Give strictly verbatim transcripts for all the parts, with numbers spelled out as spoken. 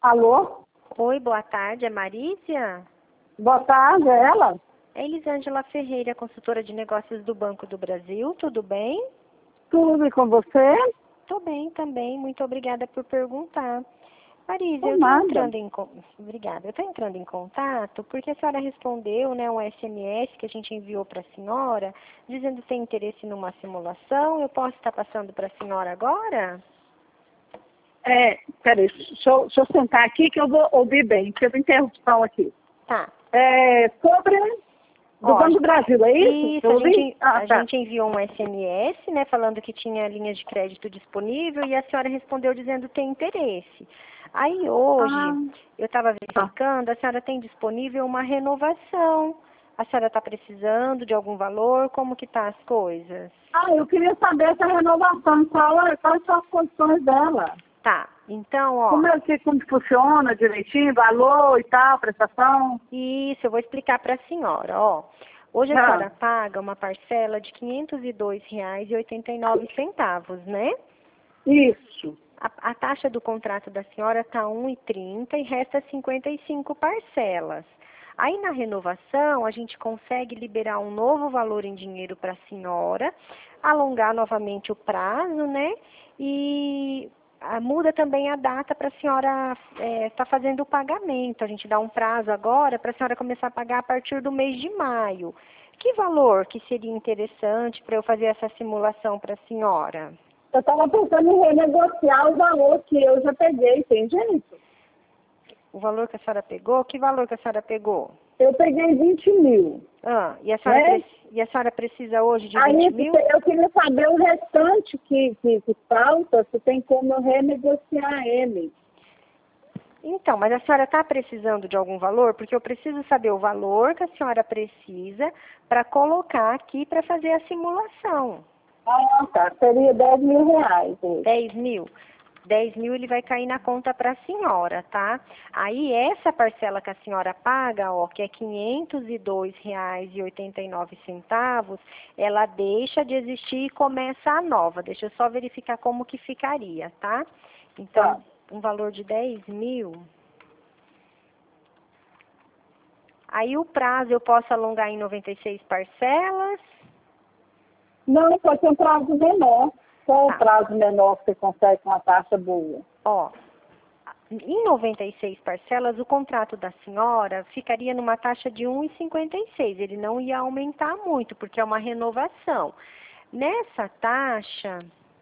Alô? Oi, boa tarde, é Marícia? Boa tarde, é ela? É Elisângela Ferreira, consultora de negócios do Banco do Brasil, tudo bem? Tudo e com você? Tô bem também, muito obrigada por perguntar. Marísia, Por eu tô nada. entrando em con- obrigada. Eu tô entrando em contato porque a senhora respondeu, né, um S M S que a gente enviou para a senhora, dizendo que tem interesse numa simulação. Eu posso estar passando para a senhora agora? É, peraí, deixa eu, deixa eu sentar aqui que eu vou ouvir bem, teve interrupção aqui. Tá. É, sobre do Ó, Banco do Brasil, é isso? Isso, Eu a ouvi? gente, Ah, a tá. gente enviou um S M S, né, falando que tinha linha de crédito disponível e a senhora respondeu dizendo que tem interesse. Aí hoje, Ah, eu estava tá. verificando, a senhora tem disponível uma renovação. A senhora está precisando de algum valor? Como que tá as coisas? Ah, eu queria saber essa renovação, qual é- quais são as condições dela? Tá, então, ó, Como é que como que funciona direitinho, valor e tal, prestação? isso, eu vou explicar para a senhora, ó. Hoje a Ah, senhora paga uma parcela de quinhentos e dois reais e oitenta e nove centavos, né? isso. A, a taxa do contrato da senhora está um e trinta e resta cinquenta e cinco parcelas. Aí na renovação a gente consegue liberar um novo valor em dinheiro para a senhora, alongar novamente o prazo, né? E ah, muda também a data para a senhora estar fazendo o pagamento. A gente dá um prazo agora para a senhora começar a pagar a partir do mês de maio. Que valor que seria interessante para eu fazer essa simulação para a senhora? Eu estava pensando em renegociar o valor que eu já peguei, tem jeito? O valor que a senhora pegou? Que valor que a senhora pegou? Eu peguei vinte mil, Ah, e a senhora, né? pre- e a senhora precisa hoje de Aí vinte mil? eu queria saber o restante que, que, que falta, se tem como eu renegociar ele. Então, mas a senhora está precisando de algum valor? Porque eu preciso saber o valor que a senhora precisa para colocar aqui para fazer a simulação. Ah, tá. Seria dez mil reais hoje. dez mil? dez mil ele vai cair na conta para a senhora, tá? Aí essa parcela que a senhora paga, ó, que é quinhentos e dois reais e oitenta e nove centavos, ela deixa de existir e começa a nova. Deixa eu só verificar como que ficaria, tá? Então, Tá. um valor de dez mil. Aí o prazo eu posso alongar em noventa e seis parcelas. Não, pode ser um prazo menor. Qual o Tá. prazo menor que você consegue com uma taxa boa? Ó, em noventa e seis parcelas, o contrato da senhora ficaria numa taxa de um vírgula cinquenta e seis. Ele não ia aumentar muito, porque é uma renovação. Nessa taxa,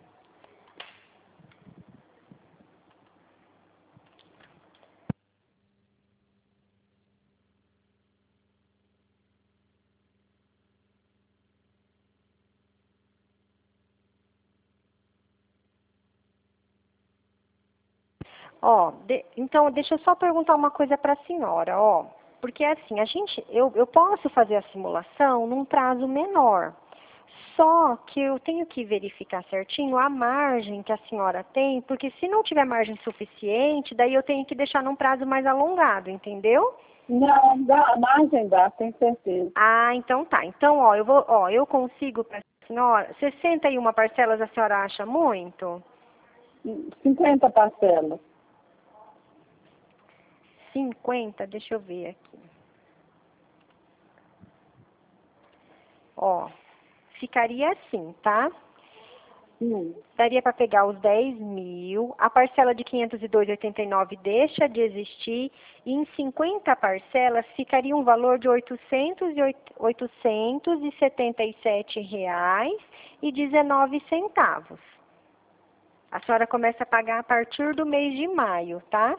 ó, de- então deixa eu só perguntar uma coisa para a senhora, ó. Porque assim, a gente, eu, eu posso fazer a simulação num prazo menor. Só que eu tenho que verificar certinho a margem que a senhora tem, porque se não tiver margem suficiente, daí eu tenho que deixar num prazo mais alongado, entendeu? Não, dá, margem dá, tenho certeza. Ah, então tá. Então, ó, eu vou, ó, eu consigo para a senhora, sessenta e uma parcelas a senhora acha muito? cinquenta parcelas. cinquenta, deixa eu ver aqui. Ó, ficaria assim, tá? Hum. Daria para pegar os dez mil, a parcela de quinhentos e dois reais e oitenta e nove centavos deixa de existir, e em cinquenta parcelas ficaria um valor de oitocentos e setenta e sete reais e dezenove centavos. A senhora começa a pagar a partir do mês de maio, tá?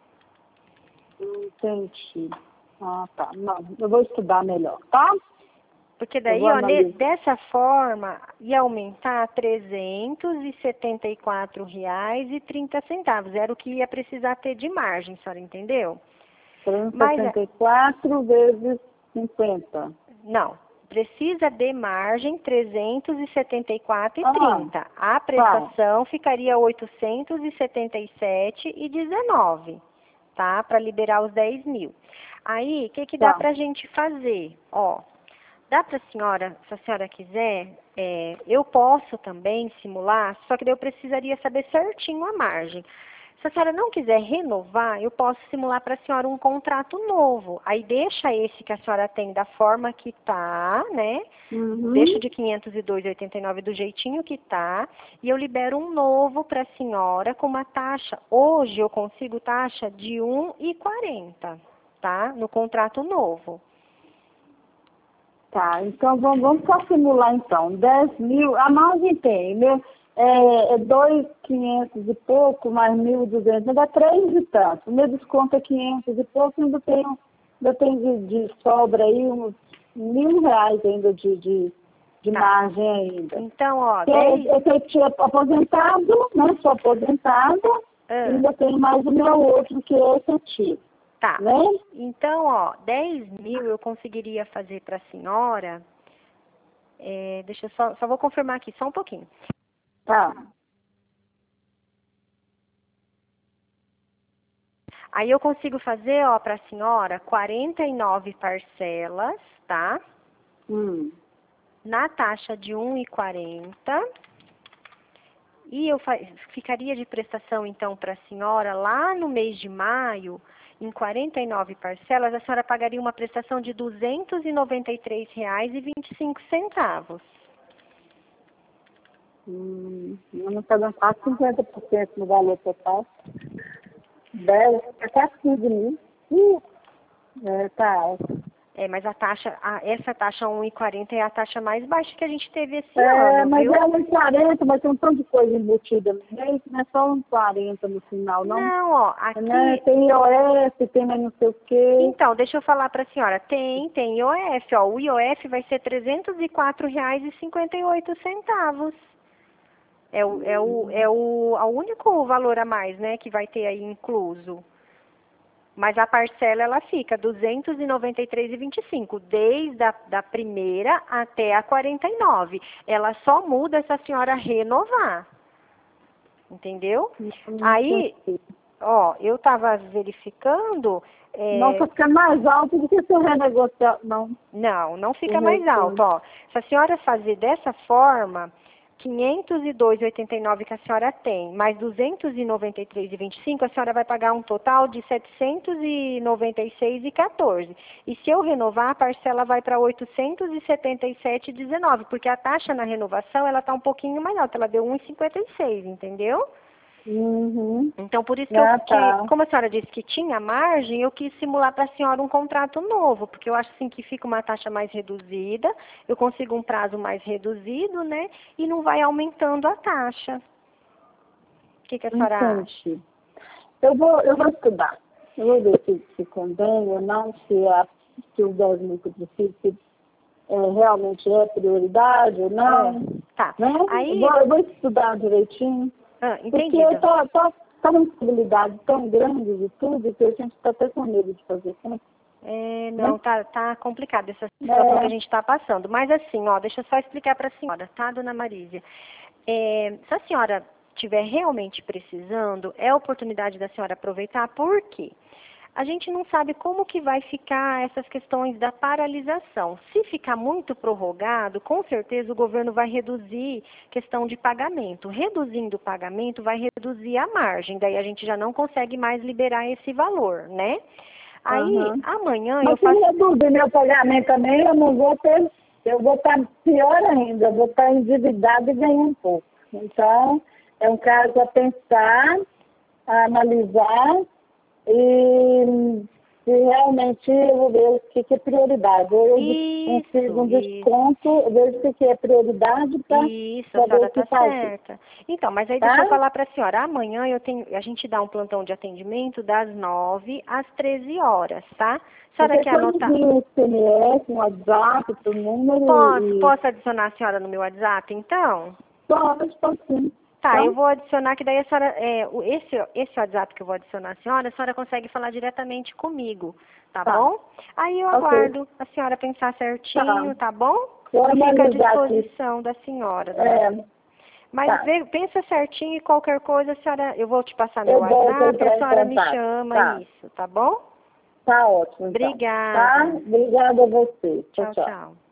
Entendi. Ah, tá. Não, eu vou estudar melhor, tá? Porque Eu daí, vou ó, ne- analisar. dessa forma, ia aumentar trezentos e setenta e quatro reais e trinta centavos. Era o que ia precisar ter de margem, a senhora entendeu? Mas, trezentos e setenta e quatro vezes cinquenta. não, precisa de margem trezentos e setenta e quatro Ah, e trinta. A prestação ficaria oitocentos e setenta e sete e dezenove, tá? Para liberar os dez mil. Aí, o que que dá tá. pra gente fazer? Ó, dá para a senhora, se a senhora quiser, é, eu posso também simular, só que daí eu precisaria saber certinho a margem. Se a senhora não quiser renovar, eu posso simular para a senhora um contrato novo. Aí deixa esse que a senhora tem da forma que tá, né? Uhum. Deixa o de quinhentos e dois e oitenta e nove do jeitinho que tá, e eu libero um novo para a senhora com uma taxa. Hoje eu consigo taxa de um e quarenta, tá? No contrato novo. Tá, então vamos, vamos só simular então. dez mil, a margem tem, meu, é, é dois mil e quinhentos e pouco, mais mil e duzentos, dá três e tanto. O meu desconto é quinhentos e pouco, ainda tenho, ainda tenho de, de sobra aí uns mil reais ainda de, de, de Tá. margem ainda. Então, ó, Eu, dez... eu, eu tinha aposentado, né, sou aposentada, Ah. ainda tenho mais o meu outro, que é esse aqui. Tá. Né? Então, ó, dez mil eu conseguiria fazer para a senhora. É, deixa eu só, só vou confirmar aqui, só um pouquinho. Tá. Aí eu consigo fazer, ó, para a senhora, quarenta e nove parcelas, tá? Hum. Na taxa de um e quarenta. E eu fa- ficaria de prestação, então, para a senhora, lá no mês de maio, em quarenta e nove parcelas, a senhora pagaria uma prestação de duzentos e noventa e três reais e vinte e cinco centavos. Hum. Não está dando quase cinquenta por cento no valor total. dez, é quase quinze mil. Ih, é, tá alto. É, mas a taxa, a- essa taxa um e quarenta é a taxa mais baixa que a gente teve esse É, ano, mas viu? é um e quarenta, mas tem um tanto de coisa embutida no meio, não é só um e quarenta no final, não. Não, ó, aqui... Né? Tem I O F, tem mais não sei o quê. Então, deixa eu falar para a senhora. Tem, tem I O F, ó. O I O F vai ser trezentos e quatro reais e cinquenta e oito centavos. É o, é o, é o, o único valor a mais, né, que vai ter aí incluso. Mas a parcela, ela fica duzentos e noventa e três reais e vinte e cinco, desde a da primeira até a quarenta e nove. Ela só muda se a senhora renovar. Entendeu? Hum, Aí, entendi. ó, eu estava verificando... é, Nossa, fica mais alto do que se eu renegociar. Não. Não, não fica O mais resto. alto, ó. Se a senhora fazer dessa forma, quinhentos e dois reais e oitenta e nove que a senhora tem, mais duzentos e noventa e três reais e vinte e cinco, a senhora vai pagar um total de setecentos e noventa e seis reais e quatorze. E se eu renovar, a parcela vai para oitocentos e setenta e sete reais e dezenove, porque a taxa na renovação, ela tá um pouquinho mais alta, ela deu um real e cinquenta e seis, entendeu? Uhum. Então, por isso que, eu, Ah, que, tá. como a senhora disse que tinha margem, eu quis simular para a senhora um contrato novo, porque eu acho assim que fica uma taxa mais reduzida, eu consigo um prazo mais reduzido, né? E não vai aumentando a taxa. O que, que a senhora acha? Entendi. Eu vou, eu vou estudar. Eu vou ver se, se convém ou não, se, a, se os dez mil que eu preciso, se é, realmente é prioridade ou não. É, tá. Né? Aí, Eu, vou, eu vou estudar direitinho. ah, Porque entendido. está tá, tá uma instabilidade tão grande de tudo que a gente está até com medo de fazer conta. É, Né? não, tá, tá complicado essa situação que a gente está passando. Mas assim, ó, deixa eu só explicar para a senhora, tá, dona Marísia? É, se a senhora estiver realmente precisando, é a oportunidade da senhora aproveitar, por quê? A gente não sabe como que vai ficar essas questões da paralisação. Se ficar muito prorrogado, com certeza o governo vai reduzir questão de pagamento. Reduzindo o pagamento, vai reduzir a margem, daí a gente já não consegue mais liberar esse valor, né? Aí, Uhum. amanhã eu Mas se faço... reduzir meu pagamento também, eu não vou ter, eu vou estar pior ainda, eu vou estar endividado e ganhar um pouco. Então, é um caso a pensar, a analisar e se realmente eu vou ver o que, que é prioridade. Ou eu consigo um Isso, isso. desconto, eu vejo o que é prioridade para Isso, a saber senhora o que está fazer. certa. Então, mas aí Tá? deixa eu falar para a senhora. Amanhã eu tenho, a gente dá um plantão de atendimento das nove às treze horas, tá? A senhora Você quer pode anotar? vir um S M S, um WhatsApp, o número Posso, e... posso adicionar a senhora no meu WhatsApp, então? Pode, pode sim. Tá, eu Então, vou adicionar, que daí a senhora, é, o- esse, esse WhatsApp que eu vou adicionar a senhora, a senhora consegue falar diretamente comigo, tá tá. bom? Aí eu Ok. aguardo a senhora pensar certinho, Tá. tá bom? Vou E fica à analisar aqui. disposição da senhora, dona É, Mas tá. vê, pensa certinho e qualquer coisa, a senhora, eu vou te passar meu Eu volto a WhatsApp, a entrar em senhora me contato. chama Tá. isso, tá bom? Tá ótimo, então. Tá? Obrigada. Obrigada a você. Tchau, Tchau, tchau. tchau.